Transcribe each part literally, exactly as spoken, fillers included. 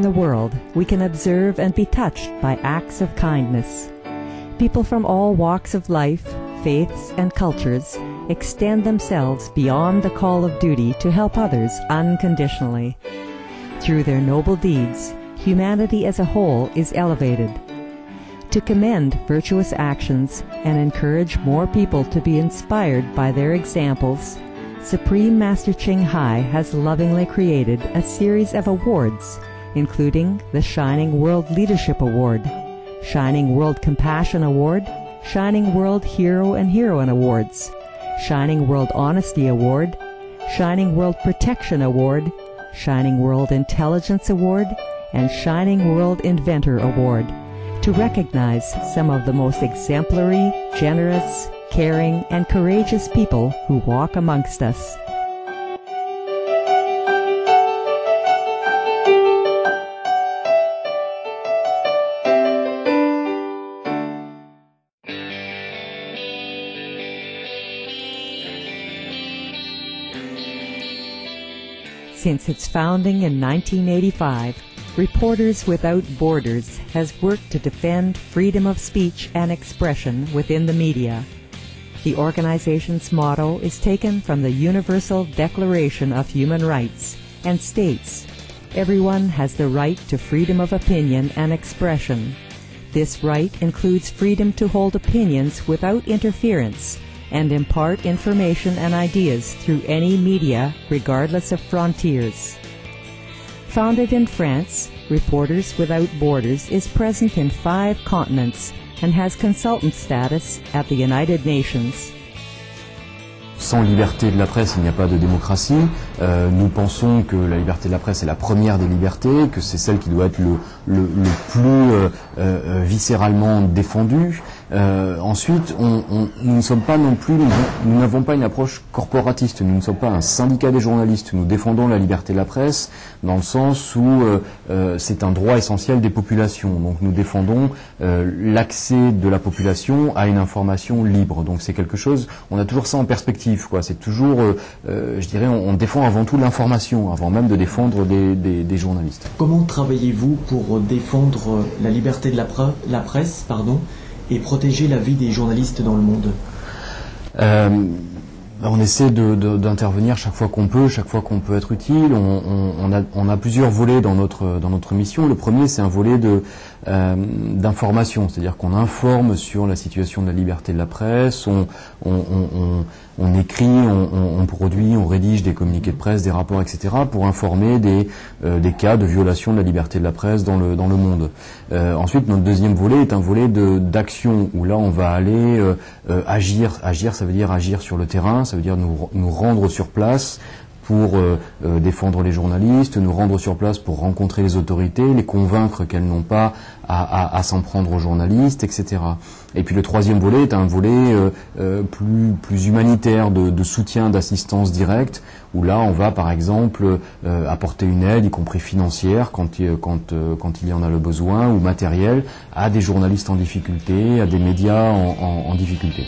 in the world, we can observe and be touched by acts of kindness. People from all walks of life, faiths, and cultures extend themselves beyond the call of duty to help others unconditionally. Through their noble deeds, humanity as a whole is elevated. To commend virtuous actions and encourage more people to be inspired by their examples, Supreme Master Ching Hai has lovingly created a series of awards, including the Shining World Leadership Award, Shining World Compassion Award, Shining World Hero and Heroine Awards, Shining World Honesty Award, Shining World Protection Award, Shining World Intelligence Award, and Shining World Inventor Award, to recognize some of the most exemplary, generous, caring, and courageous people who walk amongst us. Since its founding in nineteen eighty-five, Reporters Without Borders has worked to defend freedom of speech and expression within the media. The organization's motto is taken from the Universal Declaration of Human Rights and states, "Everyone has the right to freedom of opinion and expression. This right includes freedom to hold opinions without interference and impart information and ideas through any media, regardless of frontiers." Founded in France, Reporters Without Borders is present in five continents and has consultant status at the United Nations. Sans liberté de la presse, il n'y a pas de démocratie. Euh, nous pensons que la liberté de la presse est la première des libertés, que c'est celle qui doit être le, le, le plus euh, euh, viscéralement défendue. Euh, ensuite, on, on, nous ne sommes pas non plus, nous, nous n'avons pas une approche corporatiste, nous ne sommes pas un syndicat des journalistes, nous défendons la liberté de la presse dans le sens où euh, euh, c'est un droit essentiel des populations. Donc nous défendons euh, l'accès de la population à une information libre. Donc c'est quelque chose, on a toujours ça en perspective, quoi. C'est toujours, euh, euh, je dirais, on, on défend avant tout l'information, avant même de défendre des, des, des journalistes. Comment travaillez-vous pour défendre la liberté de la, pre la presse, pardon, et protéger la vie des journalistes dans le monde? euh, On essaie d'intervenir chaque fois qu'on peut, chaque fois qu'on peut être utile. On, on, on, a, on a plusieurs volets dans notre, dans notre mission. Le premier, c'est un volet de, euh, d'information, c'est-à-dire qu'on informe sur la situation de la liberté de la presse, on, on, on, on écrit, on, on produit, on rédige des communiqués de presse, des rapports, et cetera, pour informer des, euh, des cas de violation de la liberté de la presse dans le, dans le monde. Euh, ensuite, notre deuxième volet est un volet d'action, où là, on va aller euh, euh, agir. Agir, ça veut dire agir sur le terrain, ça veut dire nous, nous rendre sur place pour euh, euh, défendre les journalistes, nous rendre sur place pour rencontrer les autorités, les convaincre qu'elles n'ont pas à, à, à s'en prendre aux journalistes, et cetera. Et puis le troisième volet est un volet euh, euh, plus, plus humanitaire, de, de soutien, d'assistance directe, où là on va par exemple euh, apporter une aide, y compris financière, quand, quand, euh, quand il y en a le besoin, ou matériel, à des journalistes en difficulté, à des médias en, en, en difficulté.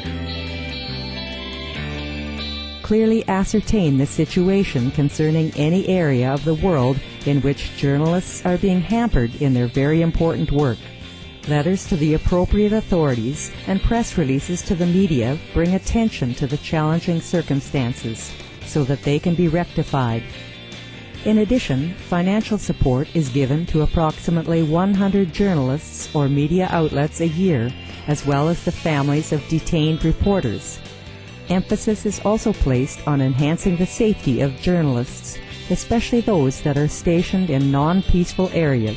Clearly ascertain the situation concerning any area of the world in which journalists are being hampered in their very important work. Letters to the appropriate authorities and press releases to the media bring attention to the challenging circumstances so that they can be rectified. In addition, financial support is given to approximately one hundred journalists or media outlets a year, as well as the families of detained reporters. Emphasis is also placed on enhancing the safety of journalists, especially those that are stationed in non-peaceful areas.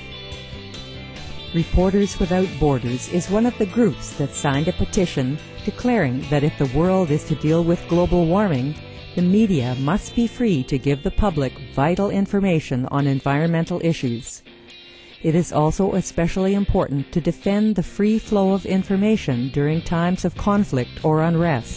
Reporters Without Borders is one of the groups that signed a petition declaring that if the world is to deal with global warming, the media must be free to give the public vital information on environmental issues. It is also especially important to defend the free flow of information during times of conflict or unrest.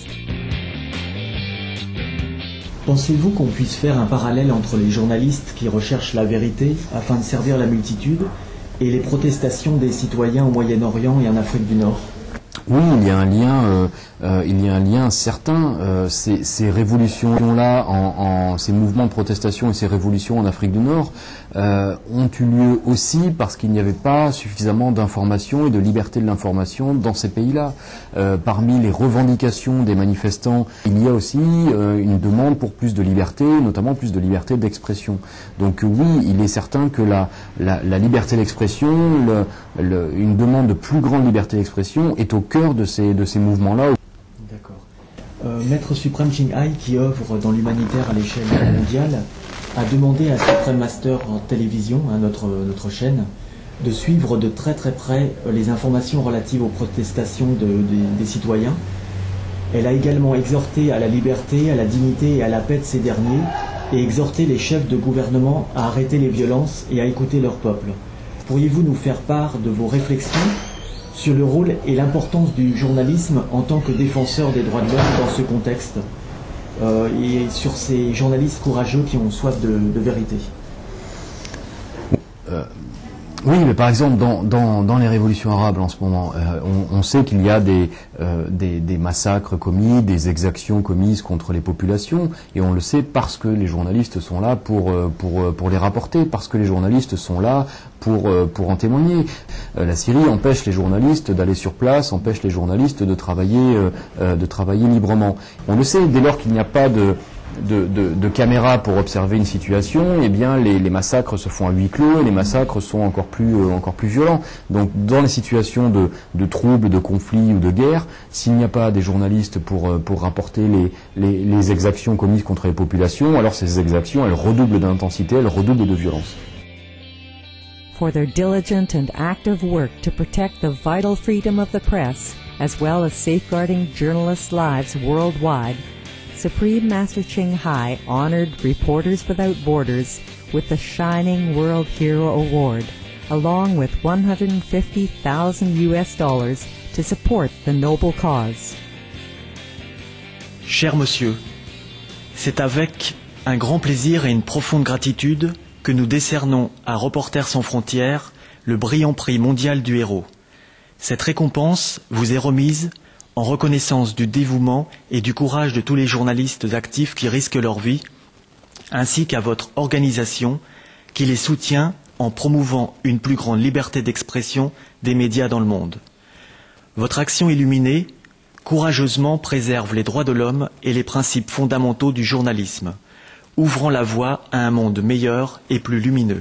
Pensez-vous qu'on puisse faire un parallèle entre les journalistes qui recherchent la vérité afin de servir la multitude et les protestations des citoyens au Moyen-Orient et en Afrique du Nord? Oui, il y a un lien, euh, euh, il y a un lien certain. Euh, ces, ces révolutions-là, en, en, ces mouvements de protestation et ces révolutions en Afrique du Nord euh, ont eu lieu aussi parce qu'il n'y avait pas suffisamment d'informations et de liberté de l'information dans ces pays-là. Euh, parmi les revendications des manifestants, il y a aussi euh, une demande pour plus de liberté, notamment plus de liberté d'expression. Donc euh, oui, il est certain que la, la, la liberté d'expression, le, le, une demande de plus grande liberté d'expression est au cœur de ces, de ces mouvements-là. D'accord. Euh, Maître Suprême Ching Hai, qui œuvre dans l'humanitaire à l'échelle mondiale, a demandé à Supreme Master en télévision, hein, notre, notre chaîne, de suivre de très très près les informations relatives aux protestations de, de, des citoyens. Elle a également exhorté à la liberté, à la dignité et à la paix de ces derniers, et exhorté les chefs de gouvernement à arrêter les violences et à écouter leur peuple. Pourriez-vous nous faire part de vos réflexions sur le rôle et l'importance du journalisme en tant que défenseur des droits de l'homme dans ce contexte, euh, et sur ces journalistes courageux qui ont soif de, de vérité? euh, Oui, mais par exemple, dans, dans, dans les révolutions arabes en ce moment, euh, on, on sait qu'il y a des, euh, des, des massacres commis, des exactions commises contre les populations, et on le sait parce que les journalistes sont là pour, pour, pour les rapporter, parce que les journalistes sont là pour, pour en témoigner. Euh, la Syrie empêche les journalistes d'aller sur place, empêche les journalistes de travailler, euh, de travailler librement. On le sait, dès lors qu'il n'y a pas de... De, de, de caméras pour observer une situation, eh bien les, les massacres se font à huis clos et les massacres sont encore plus, euh, encore plus violents. Donc dans les situations de, de troubles, de conflits ou de guerre, s'il n'y a pas des journalistes pour, pour rapporter les, les, les exactions commises contre les populations, alors ces exactions, elles redoublent d'intensité, elles redoublent de violence. For their diligent and active work to protect the vital freedom of the press, as well as safeguarding journalists' lives worldwide, Supreme Master Ching Hai honored Reporters Without Borders with the Shining World Hero Award, along with one hundred fifty thousand U S dollars to support the noble cause. Cher monsieur, c'est avec un grand plaisir et une profonde gratitude que nous décernons à Reporters sans frontières le brillant prix mondial du héros. Cette récompense vous est remise en reconnaissance du dévouement et du courage de tous les journalistes actifs qui risquent leur vie, ainsi qu'à votre organisation qui les soutient en promouvant une plus grande liberté d'expression des médias dans le monde. Votre action illuminée, courageusement préserve les droits de l'homme et les principes fondamentaux du journalisme, ouvrant la voie à un monde meilleur et plus lumineux.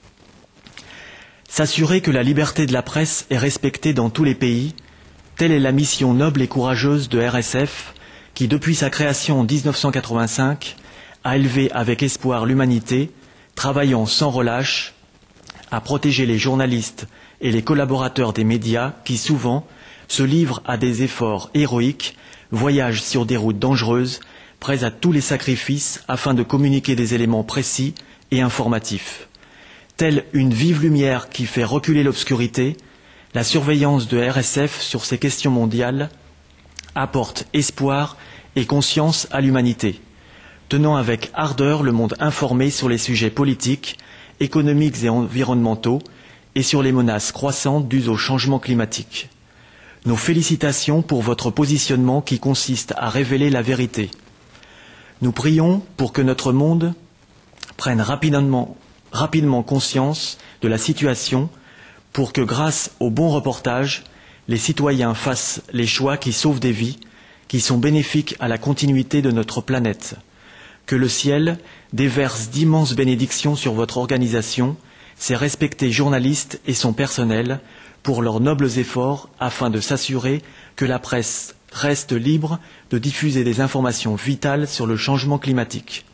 S'assurer que la liberté de la presse est respectée dans tous les pays, telle est la mission noble et courageuse de R S F, qui, depuis sa création en mille neuf cent quatre-vingt-cinq, a élevé avec espoir l'humanité, travaillant sans relâche à protéger les journalistes et les collaborateurs des médias qui, souvent, se livrent à des efforts héroïques, voyagent sur des routes dangereuses, prêts à tous les sacrifices afin de communiquer des éléments précis et informatifs. Telle une vive lumière qui fait reculer l'obscurité, la surveillance de R S F sur ces questions mondiales apporte espoir et conscience à l'humanité, tenant avec ardeur le monde informé sur les sujets politiques, économiques et environnementaux et sur les menaces croissantes dues au changement climatique. Nos félicitations pour votre positionnement qui consiste à révéler la vérité. Nous prions pour que notre monde prenne rapidement, rapidement conscience de la situation, pour que, grâce au bon reportage, les citoyens fassent les choix qui sauvent des vies, qui sont bénéfiques à la continuité de notre planète. Que le ciel déverse d'immenses bénédictions sur votre organisation, ses respectés journalistes et son personnel, pour leurs nobles efforts afin de s'assurer que la presse reste libre de diffuser des informations vitales sur le changement climatique.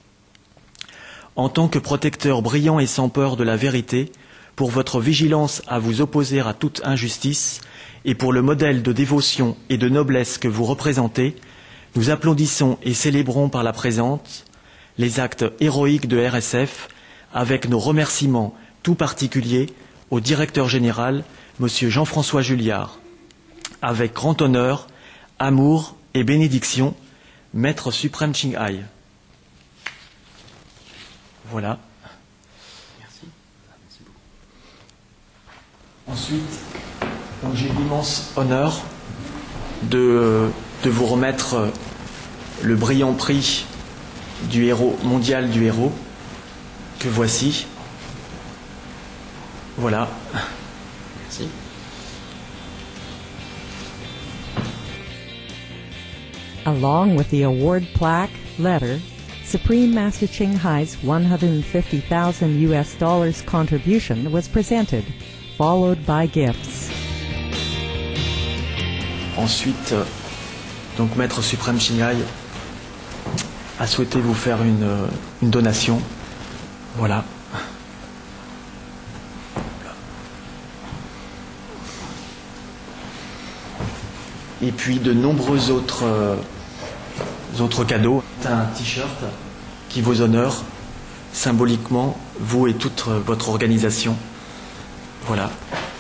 En tant que protecteur brillant et sans peur de la vérité, pour votre vigilance à vous opposer à toute injustice et pour le modèle de dévotion et de noblesse que vous représentez, nous applaudissons et célébrons par la présente les actes héroïques de R S F avec nos remerciements tout particuliers au directeur général, M. Jean-François Julliard. Avec grand honneur, amour et bénédiction, Maître Suprême Ching Hai. Voilà. Ensuite, donc j'ai l'immense honneur de, de vous remettre le brillant prix du héros mondial du héros, que voici. Voilà. Merci. Along with the award plaque, letter, Supreme Master Ching Hai's one hundred fifty thousand U S dollars contribution was presented, followed by gifts. Ensuite, donc Maître suprême Ching Hai a souhaité vous faire une, une donation. Voilà. Et puis de nombreux autres, euh, autres cadeaux. Un t-shirt qui vous honore symboliquement, vous et toute votre organisation. Voilà.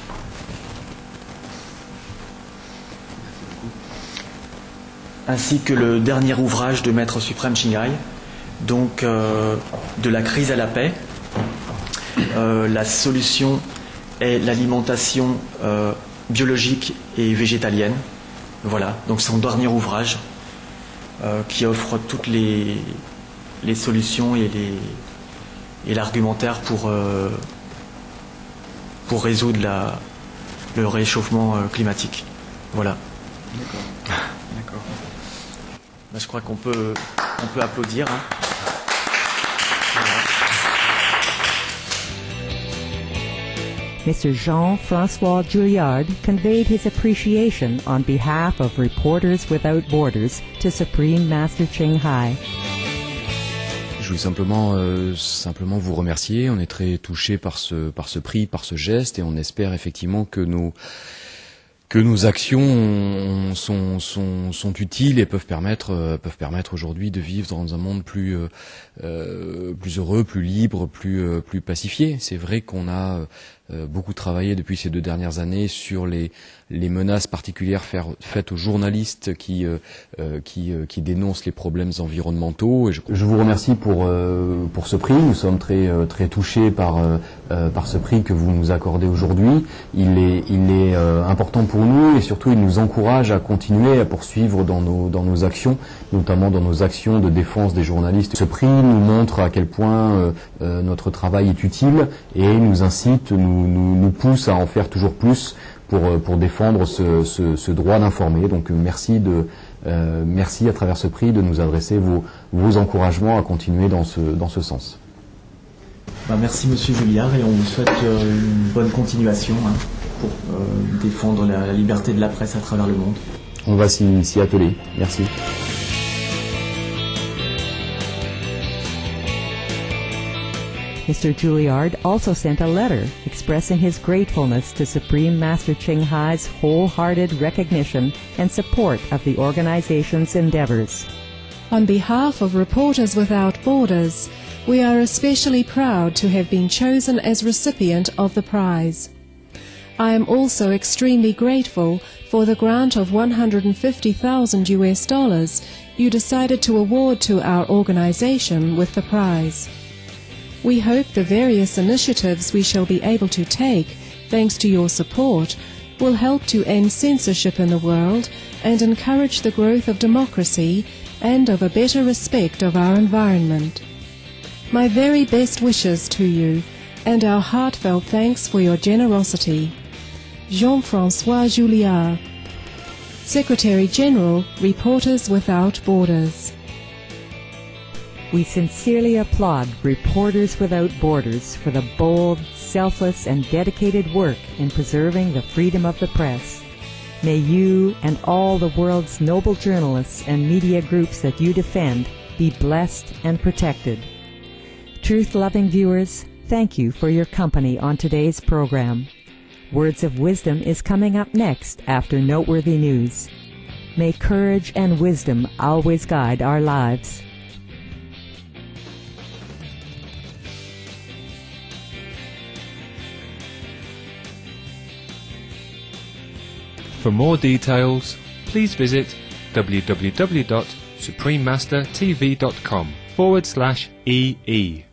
Ainsi que le dernier ouvrage de Maître suprême Ching Hai, donc euh, de la crise à la paix. Euh, la solution est l'alimentation euh, biologique et végétalienne. Voilà, donc son dernier ouvrage euh, qui offre toutes les, les solutions et les et l'argumentaire pour euh, pour résoudre la, le réchauffement euh, climatique. Voilà. D'accord. D'accord. Ben, je crois qu'on peut on peut applaudir. Hein. Voilà. Mister Jean-François Julliard conveyed his appreciation on behalf of Reporters Without Borders to Supreme Master Ching Hai. Je voulais simplement, euh, simplement vous remercier. On est très touchés par ce, par ce prix, par ce geste, et on espère effectivement que nos que nos actions sont, sont, sont utiles et peuvent permettre, euh, peuvent permettre aujourd'hui de vivre dans un monde plus, euh, plus heureux, plus libre, plus, euh, plus pacifié. C'est vrai qu'on a euh, beaucoup travaillé depuis ces deux dernières années sur les, les menaces particulières faire, faites aux journalistes qui, euh, qui, euh, qui dénoncent les problèmes environnementaux. Et je... je vous remercie pour, euh, pour ce prix. Nous sommes très, euh, très touchés par, euh, par ce prix que vous nous accordez aujourd'hui. Il est, il est euh, important pour nous et surtout il nous encourage à continuer à poursuivre dans nos, dans nos actions, notamment dans nos actions de défense des journalistes. Ce prix nous montre à quel point euh, euh, notre travail est utile et nous incite, nous, nous, nous pousse à en faire toujours plus pour, pour défendre ce, ce, ce droit d'informer. Donc merci, de, euh, merci à travers ce prix de nous adresser vos, vos encouragements à continuer dans ce, dans ce sens. Bah, merci Monsieur Julliard et on vous souhaite euh, une bonne continuation hein, pour euh, défendre la, la liberté de la presse à travers le monde. On va s'y, s'y atteler. Merci. Mister Julliard also sent a letter expressing his gratefulness to Supreme Master Ching Hai's wholehearted recognition and support of the organization's endeavors. On behalf of Reporters Without Borders, we are especially proud to have been chosen as recipient of the prize. I am also extremely grateful for the grant of one hundred fifty thousand U S dollars you decided to award to our organization with the prize. We hope the various initiatives we shall be able to take, thanks to your support, will help to end censorship in the world and encourage the growth of democracy and of a better respect of our environment. My very best wishes to you, and our heartfelt thanks for your generosity. Jean-François Julliard, Secretary General, Reporters Without Borders. We sincerely applaud Reporters Without Borders for the bold, selfless, and dedicated work in preserving the freedom of the press. May you and all the world's noble journalists and media groups that you defend be blessed and protected. Truth-loving viewers, thank you for your company on today's program. Words of Wisdom is coming up next after Noteworthy News. May courage and wisdom always guide our lives. For more details, please visit w w w dot supreme master t v dot com forward slash E E.